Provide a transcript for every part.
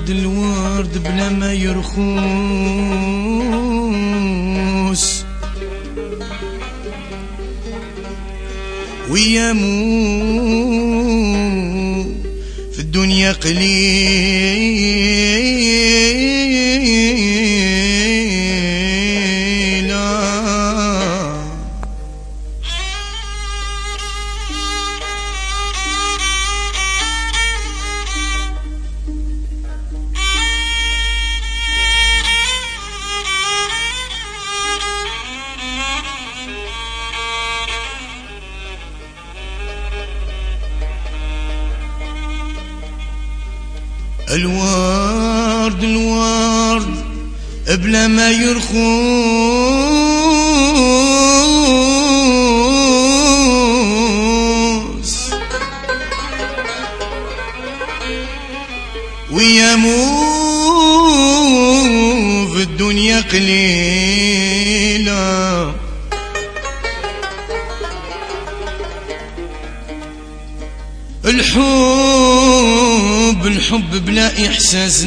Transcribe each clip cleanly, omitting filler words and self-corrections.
الورد بلا ما يرخوس ويامو في الدنيا قليلا. الورد بلا ما يرخوص ويامو في الدنيا قليلا. الحب بلا إحساس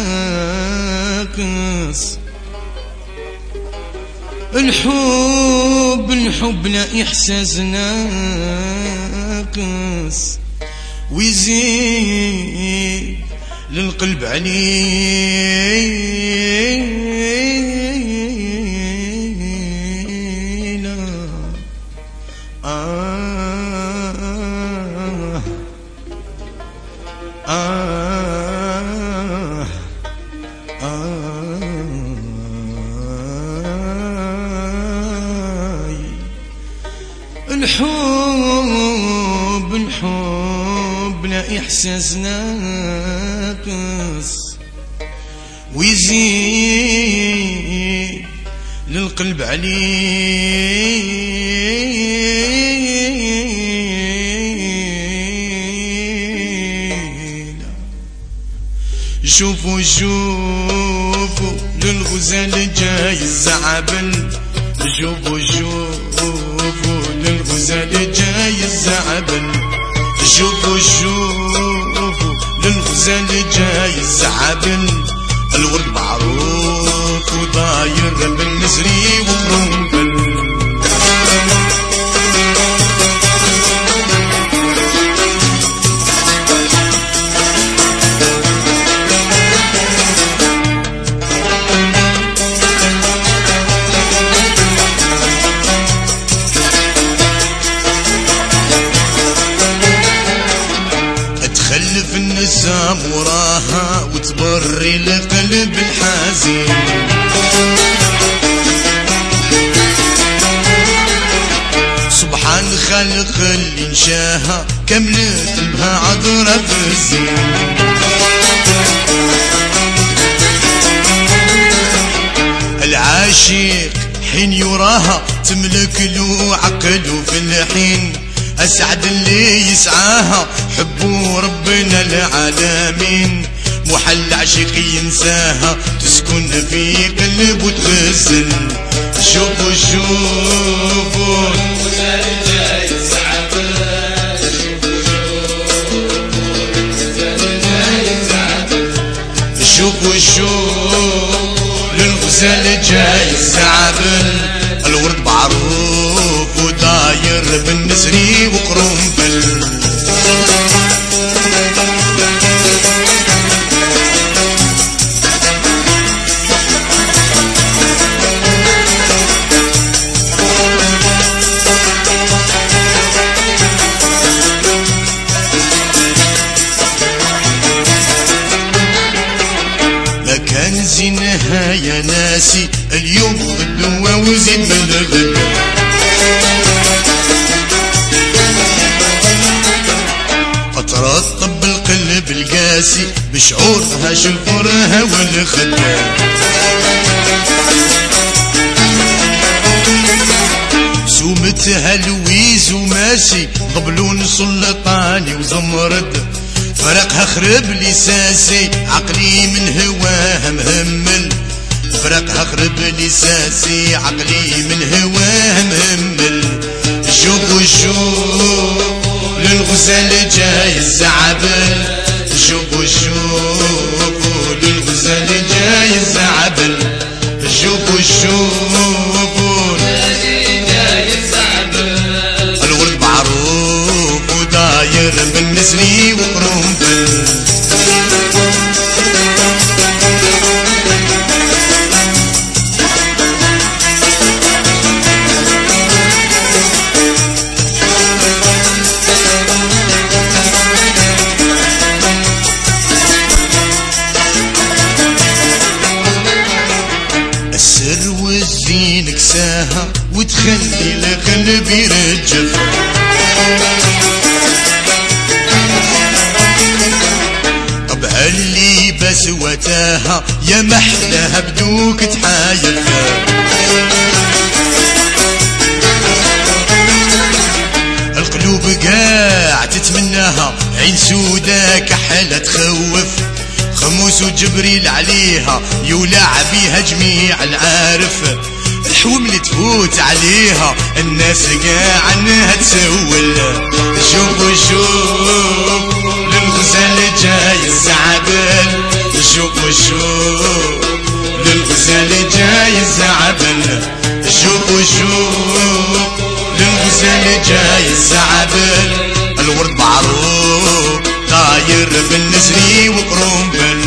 ناقص. الحب بلا إحساس ناقص ويزيد للقلب علينا. الحب لا إحساس ناقص ويزيد للقلب علينا. شوفوا للغزال جاي الزعبل. شوفوا للغزال جاي الزعبل. شوفوا للغزال جاي الزعبل. الورد معروف وضاير بالنسري وقرنبل. تخلف النسام وراها وتبري القلب الحزين. سبحان خالق اللي انشاها كملت بها عذرة في الزين. العاشق حين يراها تملك له عقله في الحين. أسعد اللي يسعاها حبوا ربنا العالمين. محل عشق ينساها تسكن في قلب وتغزل. شوفوا الغزال جاي الزعبل. شوفوا للغزال جاي الزعبل. الورد معروف وداير بالنسري وقرنبل. ما كان زينها يا ناسي اليوم غدوة وزيد من الغد. ترطب القلب القاسي بشعورها شلفرها والخدة. سومتها لويز وماشي ضبلون سلطاني وزمرد. فرقها خرب لساسي عقلي من هواها مهمل. فرقها خرب لساسي عقلي من هواها مهمل. شوفوا للغزال جاي الزعبل. شوفوا اللي نكساها وتخلي القلب يرجف. طب هاللي بس وتاها يا محلاها بدوك تحايل. القلوب قاع تتمناها عين سودا كحلة تخوف. خموس وجبريل عليها يولع بيها جميع العارف. الحوم اللي تفوت عليها الناس قاع عنها تسول. شوفوا شوف للغزال جاي الزعبل. شوفوا شوف للغزال جاي الزعبل. شوفوا شوف للغزال جاي الزعبل. الورد معروف طاير بالنسري وقرنبل.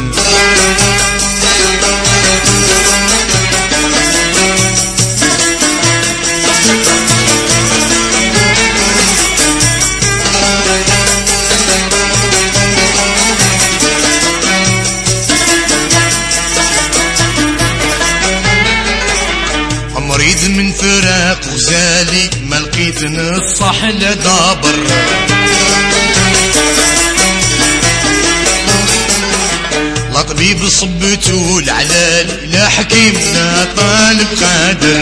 مريض من فراق غزالي ما لقيت نصح لدابر. لا طبيب صبته العلال لا حكيم لا طالب قادر.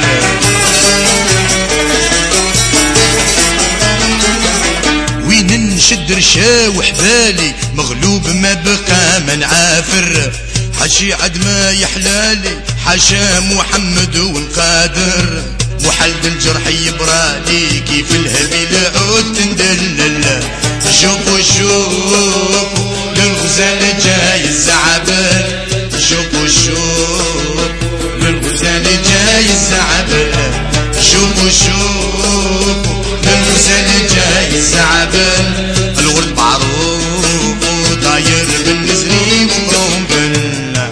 وين نشد رشاوح بالي مغلوب ما بقى من عافر. حشي عد ما يحلالي حشا محمد والقادر. وحلد الجرح يبرالي كيف الهبيل عود تندلل. شوفوا شوفوا للغزال جاي الزعبل. شوفوا شوفوا للغزال جاي الزعبل. شوفوا شوفوا للغزال جاي الزعبل. الورد معروف وداير بالنزري وقرنبل.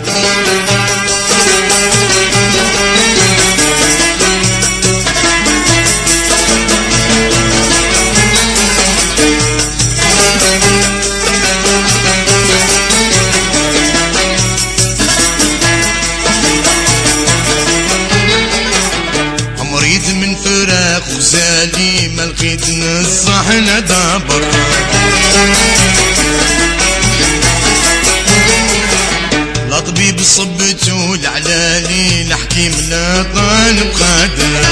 من فراق غزالي ما لقيت نصح لدابر. لا طبيب صبته العلالي لا حكيم لا طالب قادر.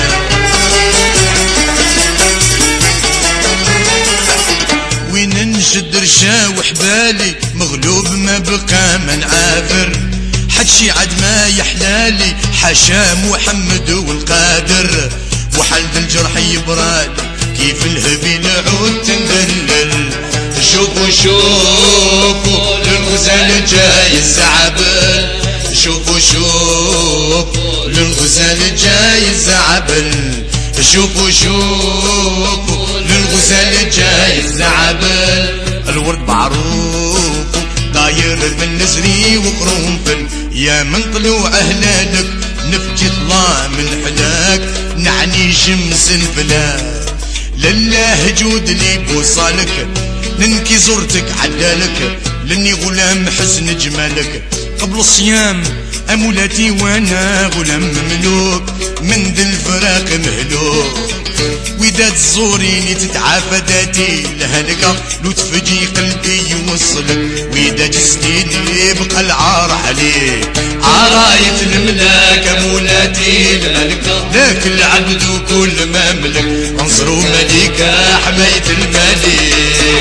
وين نشد رشاوح بالي مغلوب ما بقى من عافر. حدشي عد ما يحلالي حشا محمد والقادر. وحلد الجرح يبرالي كيف الهبيل عود تندلل. شوفوا شوفوا للغزال جاي الزعبل. شوفوا شوفوا للغزال جاي الزعبل. شوفوا شوفوا للغزال جاي الزعبل. الورد معروف داير بالنسري وقرنفل. يا من طلوع هلالك نفجي طلع من حلاك نعني شمس الفلاك. لله جود لي بوصالك ننكي زرتك عدالك. لاني غلام حسن جمالك قبل الصيام امولاتي وانا غلام مملوك. من ذي الفراق مهلوك وإذا تزوريني تتعافى ذاتي لهلكة. لو تفجي قلبي يوصلك وإذا جسديني يبقى العار عليك. عراية الملاك مولاتي الملكة. لك العبد وكل مملك انصروا ملكة حماية الملك.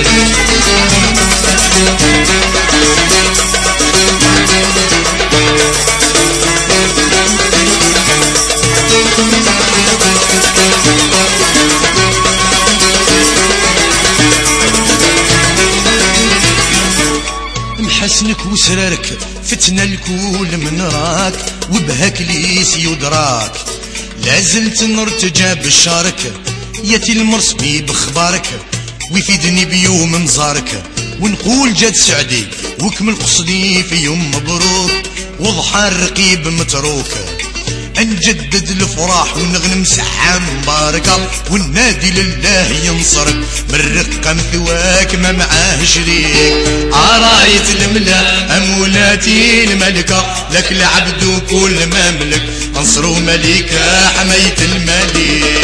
محسنك وسرارك فتنا الكل من راك. وبهاك ليس يدراك لازلت نرتجى بالشارك. ياتي المرسمي بخبارك ويفيدني بيوم مزارك. ونقول جاد سعدي وكمل قصدي في يوم مبروك. وضحى الرقيب متروك نجدد الفرح ونغنم سحة مباركة. والنادي لله ينصرك من رقم ثواك ما معاه شريك. عراية الملا أمولات مولاتي الملكة، لك العبد وكل مملك، انصروا ملكة حماية الملك.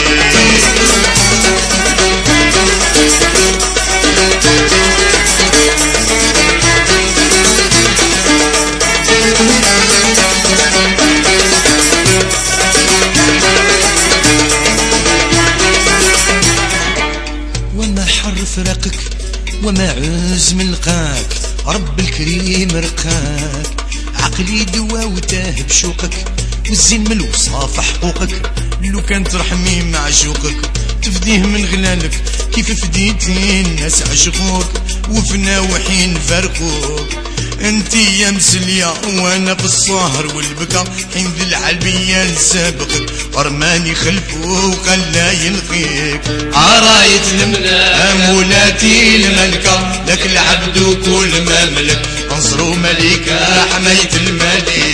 وما حر فراقك وما عز من لقاك، رب الكريم رقاك، عقلي دوا وتاه بشوقك، والزين من الوصاف حقوقك، لو كان ترحمي معشوقك تفديه من غلالك، كيف فديتي الناس عشقوك وفنا وحين فارقوك. انتي يا مسلية وانا في السهر والبكا، حين ذي العلبية سابقك ورماني خلفه وخلا يلقيك. عراية الملاك مولاتي الملكة، لك العبد وكل مملك، انصروا ملكة حماية الملك.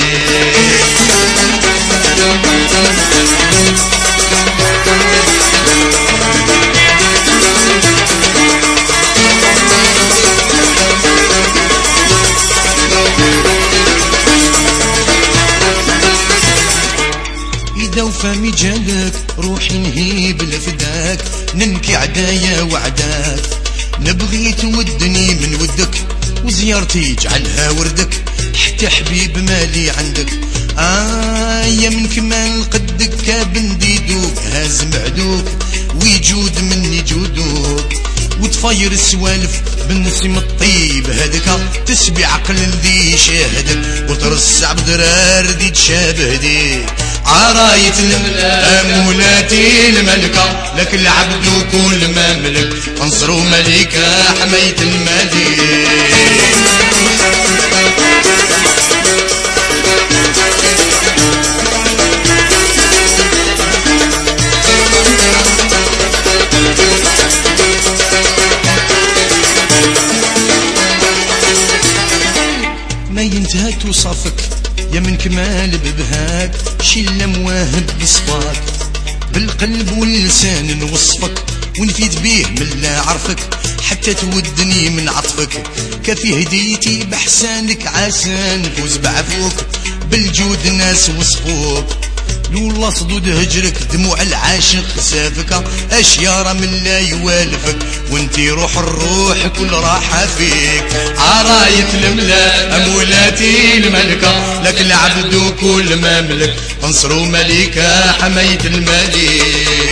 إذا وفامي جالك روحي نهيب لفداك، ننكي عدايا وعداك، نبغي تودني من ودك وزيارتي جعلها وردك، حتى حبيب مالي عندك. يا من كمال قدك كابن ديدوك، هازم عدوك ويجود مني جودوك، وتفاير السوالف بالنسيم الطيب هذاك، تسبي عقل ذي شاهدك وترصع بدرار ذي تشابه دي. عراية الملاك مولاتي الملكة، لك العبد وكل مملك، انصروا ملكة حماية الملك. ما ينتهى توصفك يا من كمال ببهاك، شلة مواهب بصفاك، بالقلب واللسان نوصفك ونفيد بيه من لا عرفك، حتى تودني من عطفك، كفي هديتي بحسانك عسى نفوز بعفوك، بالجود ناس وصفوك. لولا صدود هجرك دموع العاشق سافك، اشيار من لا يوالفك، وانتي روح الروح كل راحة فيك. عراية الملاك مولاتي الملكة، لك العبد وكل مملك، انصروا ملكة حماية الملك.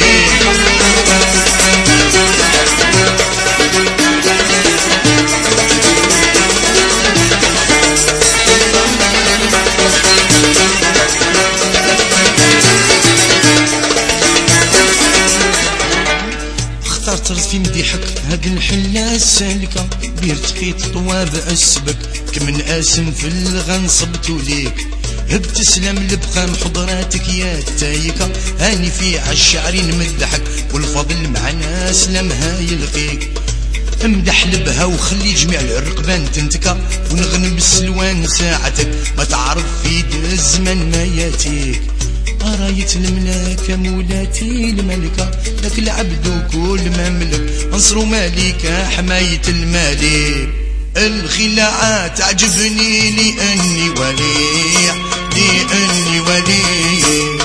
اخترت في مديحك هاد الحلة السالكة، بيرتقيت طواب أسبك كمن آسم في الغنصبتو ليك، بتسلم لبقام حضراتك يا التايكة، هاني في عالشعرين مدحك والفضل مع ناس لمها يلقيك. امدح لبها وخلي جميع الرقبان تنتكا، ونغنم بالسلوان ساعتك ما تعرف في الزمن ما ياتيك. راية الملاك مولاتي الملكة، لك العبد وكل مملك، انصروا مالكة حماية الملك. الخلاعة تعجبني لأني ولي، لأني ولي.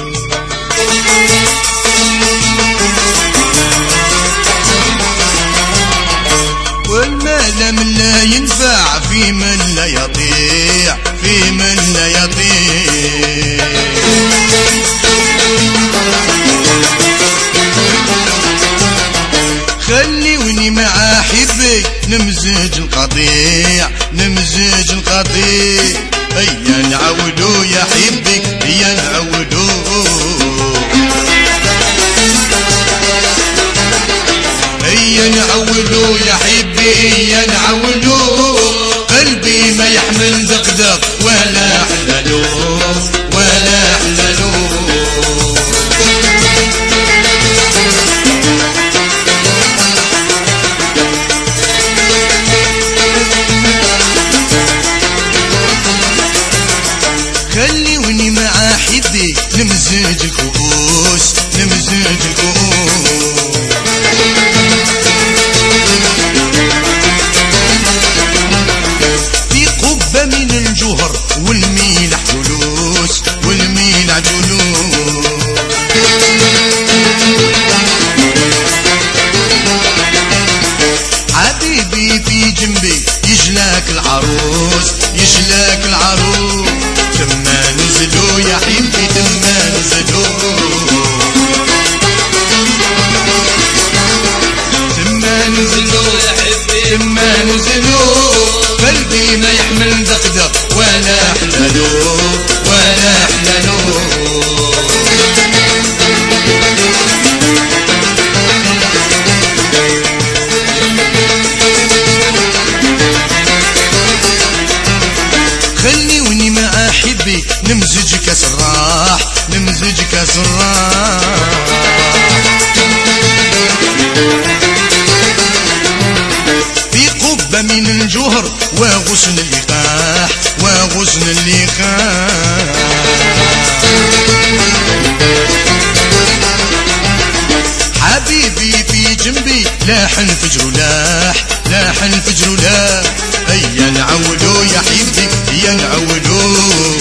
والمال من لا ينفع في من لا يطيع، في من لا يطيع. خليوني مع حبي نمزج القطيع، نمزج القطيع. هيا نعودو يا حبي، هيا نعودو، هيا نعودو يا حبي، هيا نعودو. قلبي ما يحمل دقدق ولا حلالو، ولا حلالو. خليوني مع حبي نمزج الكؤوس، نمزج الكؤوس. في قبة من الجوهر والميلح جلوس والميلح جلوس. حبيبي في جنبي يجلاك العروس يجلاك العروس. تما نزلوا يا حبيبي تما نزلوا تما نزلوا يا حبيبي تما نزلوا. قلبي ما يحمل دقدق ولا حلالو ولا حلالو. خليوني مع حبي نمزج كاس الراح نمزج كاس الراح. في قبة من الجوهر وغصن اللقاح وغصن اللقاح. حبيبي في جنبي لاح الفجر لاح لاح الفجر لاح. هيا نعولو يا حبيبي هيا نعولو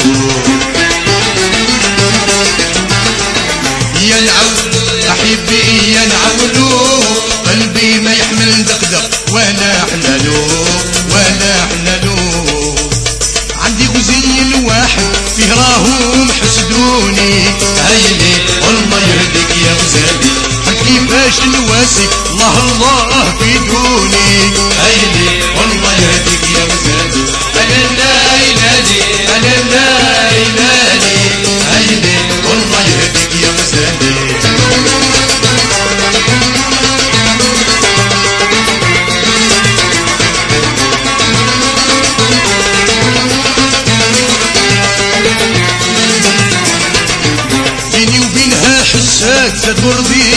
هيا نعولو يا حبيبي هيا نعولو. قلبي ما يحمل دقدق ولا حلالو ولا حلالو. عندي غزيل واحد فيه راهم حسدوني. هيلي والله يهديك يا غزالي كيفاش نواسك الله الله في دوني. هيلي والله يهديك يا غزالي انا لا ينادي انا لا ينادي. هيلي والله يهديك يا غزالي. بيني وبينها حسات تدور بي